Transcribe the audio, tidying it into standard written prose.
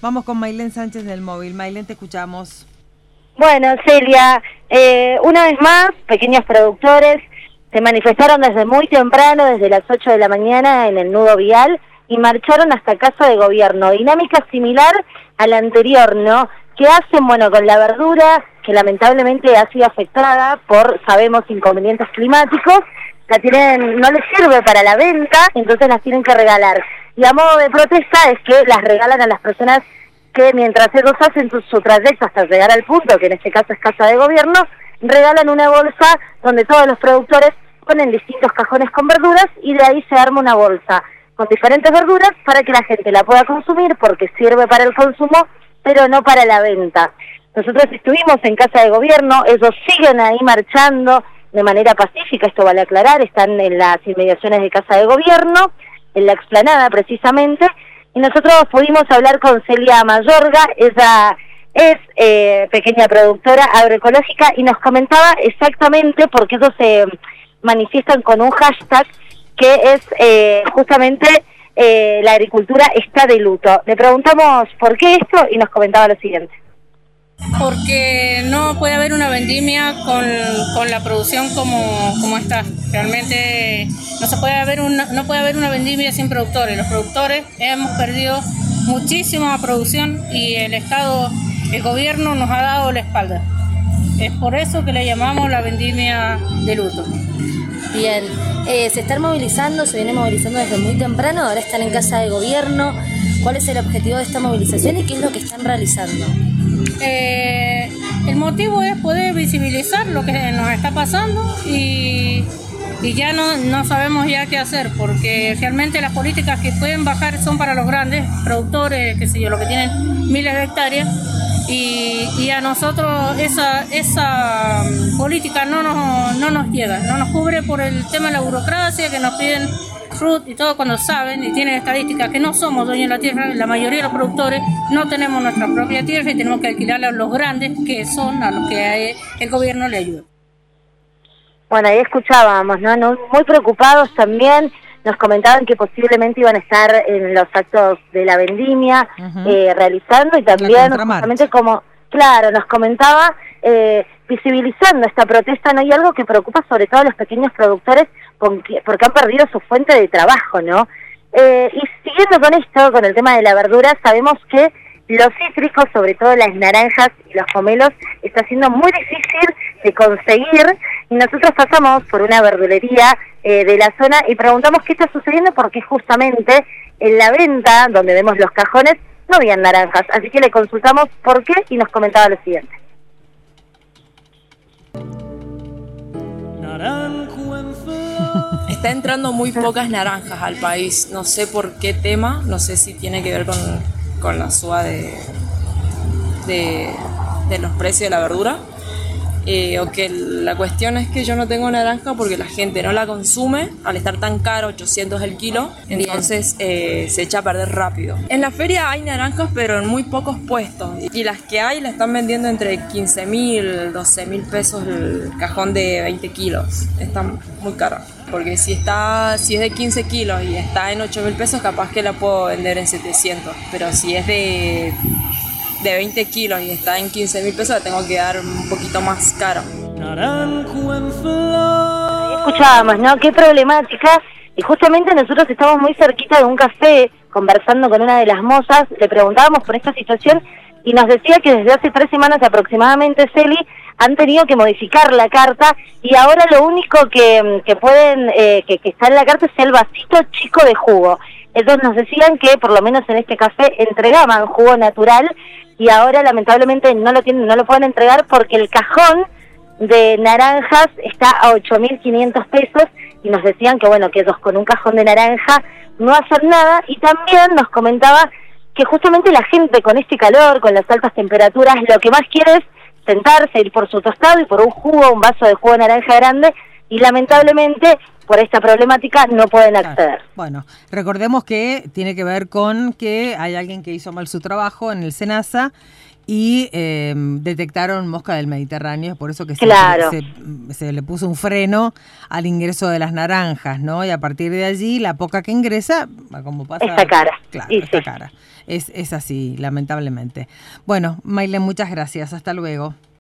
Vamos con Maylén Sánchez del móvil. Maylén, te escuchamos. Bueno, Celia, una vez más, pequeños productores se manifestaron desde muy temprano, desde las 8 de la mañana en el nudo vial, y marcharon hasta Casa de Gobierno. Dinámica similar a la anterior, ¿no? ¿Qué hacen? Bueno, con la verdura, que lamentablemente ha sido afectada por, sabemos, inconvenientes climáticos, no les sirve para la venta, entonces las tienen que regalar. Y a modo de protesta es que las regalan a las personas que mientras ellos hacen su trayecto hasta llegar al punto, que en este caso es Casa de Gobierno, regalan una bolsa donde todos los productores ponen distintos cajones con verduras y de ahí se arma una bolsa con diferentes verduras para que la gente la pueda consumir, porque sirve para el consumo, pero no para la venta. Nosotros estuvimos en Casa de Gobierno, ellos siguen ahí marchando de manera pacífica, esto vale aclarar, están en las inmediaciones de Casa de Gobierno, en la explanada precisamente, y nosotros pudimos hablar con Celia Mayorga. Ella es pequeña productora agroecológica y nos comentaba exactamente por qué ellos se manifiestan con un hashtag que es justamente la agricultura está de luto. Le preguntamos por qué esto y nos comentaba lo siguiente. Porque no puede haber una vendimia con la producción como está. Realmente no puede haber una vendimia sin productores. Los productores hemos perdido muchísima producción y el gobierno nos ha dado la espalda. Es por eso que le llamamos la vendimia de luto. Bien, se están movilizando, se viene movilizando desde muy temprano, ahora están en Casa de Gobierno. ¿Cuál es el objetivo de esta movilización y qué es lo que están realizando? El motivo es poder visibilizar lo que nos está pasando y ya no sabemos ya qué hacer, porque realmente las políticas que pueden bajar son para los grandes productores, qué sé yo, los que tienen miles de hectáreas, y a nosotros esa política no nos llega, no nos cubre por el tema de la burocracia que nos piden RUT y todo, cuando saben y tienen estadísticas que no somos dueños de la tierra. La mayoría de los productores no tenemos nuestra propia tierra y tenemos que alquilarla a los grandes, que son a los que el gobierno le ayuda. Bueno, ahí escuchábamos, ¿no? Muy preocupados también, nos comentaban que posiblemente iban a estar en los actos de la vendimia, realizando, y también justamente nos comentaba, visibilizando esta protesta, ¿no? Y algo que preocupa sobre todo a los pequeños productores, porque han perdido su fuente de trabajo, ¿no? Y siguiendo con esto, con el tema de la verdura, sabemos que los cítricos, sobre todo las naranjas y los pomelos, está siendo muy difícil de conseguir, y nosotros pasamos por una verdulería de la zona y preguntamos qué está sucediendo, porque justamente en la venta, donde vemos los cajones, no habían naranjas, así que le consultamos por qué y nos comentaba lo siguiente. Está entrando muy pocas naranjas al país, no sé por qué tema, no sé si tiene que ver con la suba de los precios de la verdura, o que la cuestión es que yo no tengo naranja porque la gente no la consume al estar tan caro, 800 el kilo, entonces se echa a perder rápido. En la feria hay naranjas, pero en muy pocos puestos, y las que hay la están vendiendo entre 15.000, 12.000 pesos el cajón de 20 kilos, está muy caro. Porque si es de 15 kilos y está en 8.000 pesos, capaz que la puedo vender en 700, pero si es de 20 kilos y está en 15.000 pesos, la tengo que dar un poquito más caro. Escuchábamos, ¿no? Qué problemática. Y justamente nosotros estamos muy cerquita de un café, conversando con una de las mozas, le preguntábamos por esta situación y nos decía que desde hace 3 semanas aproximadamente, Celi, han tenido que modificar la carta y ahora lo único que pueden, que está en la carta es el vasito chico de jugo. Ellos nos decían que por lo menos en este café entregaban jugo natural y ahora lamentablemente no lo pueden entregar porque el cajón de naranjas está a 8.500 pesos y nos decían que bueno, que ellos con un cajón de naranja no hacen nada. Y también nos comentaba que justamente la gente con este calor, con las altas temperaturas, lo que más quiere es sentarse, ir por su tostado y por un vaso de jugo de naranja grande, y lamentablemente por esta problemática no pueden acceder. Bueno, recordemos que tiene que ver con que hay alguien que hizo mal su trabajo en el SENASA y detectaron mosca del Mediterráneo, por eso que se le puso un freno al ingreso de las naranjas, ¿no? Y a partir de allí, la poca que ingresa, como pasa... Está cara. Claro, está cara. Es así, lamentablemente. Bueno, Maylen, muchas gracias. Hasta luego.